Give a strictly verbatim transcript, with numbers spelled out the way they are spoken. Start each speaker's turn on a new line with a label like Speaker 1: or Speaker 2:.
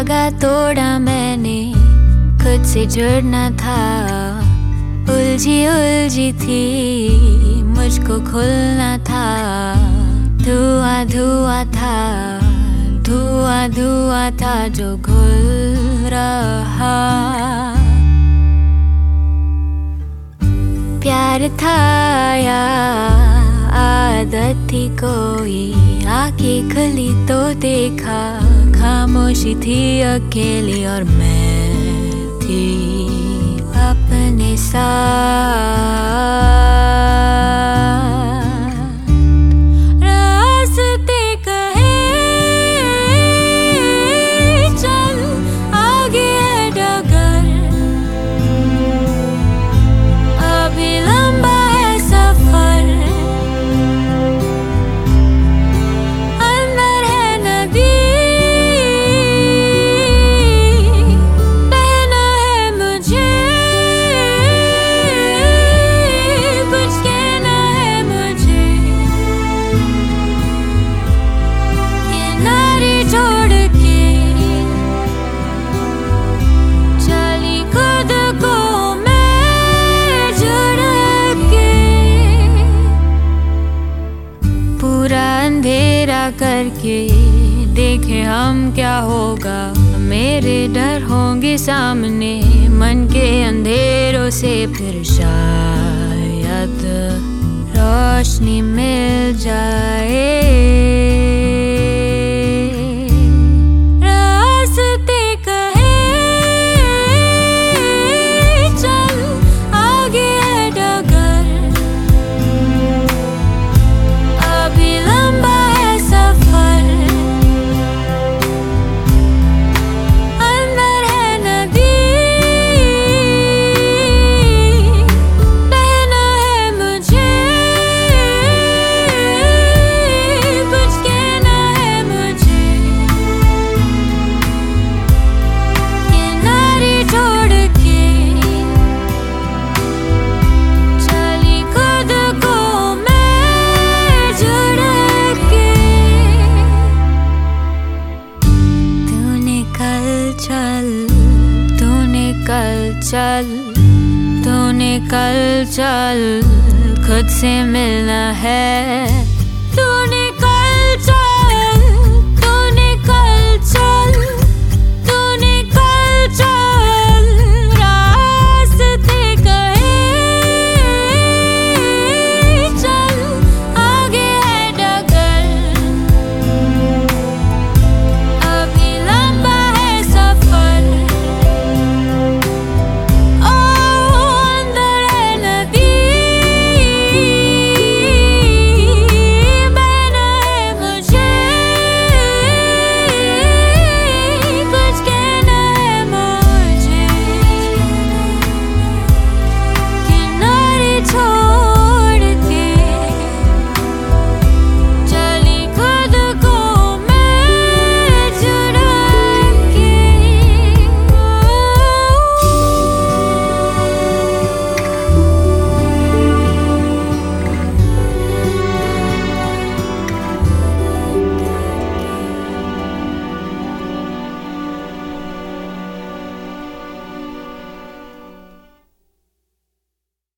Speaker 1: धागा तोड़ा मैंने, खुद से जुड़ना था। उलझी उलझी थी, मुझको खुलना था। धुआं धुआं था, धुआं धुआं था जो घुल रहा। प्यार था या आदत थी कोई, आंखें खुली तो देखा। खामोशी थी अकेली और मैं थी अपने साथ। रास्ते कहे चल, आगे है डगर। अभी लंबा है सफर, अंदर है नदी। बहना है मुझे, कुछ कहना है मुझे। किनारे छोड़ के चली खुद को मैं झुड़ के। पूरा अंधेरा करके देखे हम क्या होगा। मेरे डर होंगे सामने, मन के अंधेरों से फिर शायद रोशनी मिल जाए। रास्ते कहे चल, आगे है डगर। अभी लंबा है सफर, अंदर है नदी। बहना है मुझे, कुछ कहना है मुझे। किनारे छोड़ के चली खुद को मैं झुड़ के। तूने कल चल, तूने कल चल, तूने कल चल, खुद से मिलना है। तूने